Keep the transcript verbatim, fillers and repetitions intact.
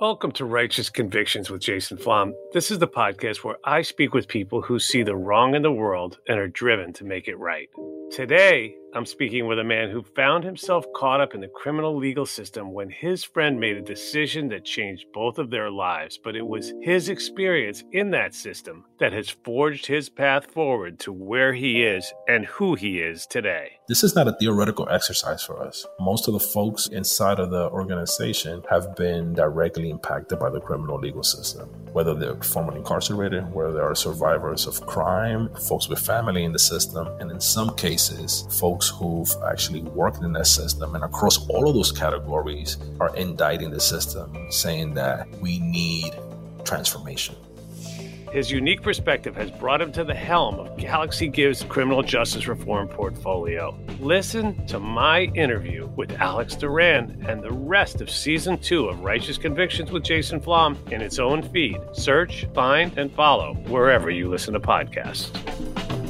Welcome to Righteous Convictions with Jason Flom. This is the podcast where I speak with people who see the wrong in the world and are driven to make it right. Today, I'm speaking with a man who found himself caught up in the criminal legal system when his friend made a decision that changed both of their lives, but it was his experience in that system that has forged his path forward to where he is and who he is today. This is not a theoretical exercise for us. Most of the folks inside of the organization have been directly impacted by the criminal legal system, whether they're formerly incarcerated, whether they are survivors of crime, folks with family in the system, and in some cases, folks who've actually worked in that system. And across all of those categories are indicting the system, saying that we need transformation. His unique perspective has brought him to the helm of Galaxy Give's criminal justice reform portfolio. Listen to my interview with Alex Duran and the rest of Season two of Righteous Convictions with Jason Flom in its own feed. Search, find, and follow wherever you listen to podcasts.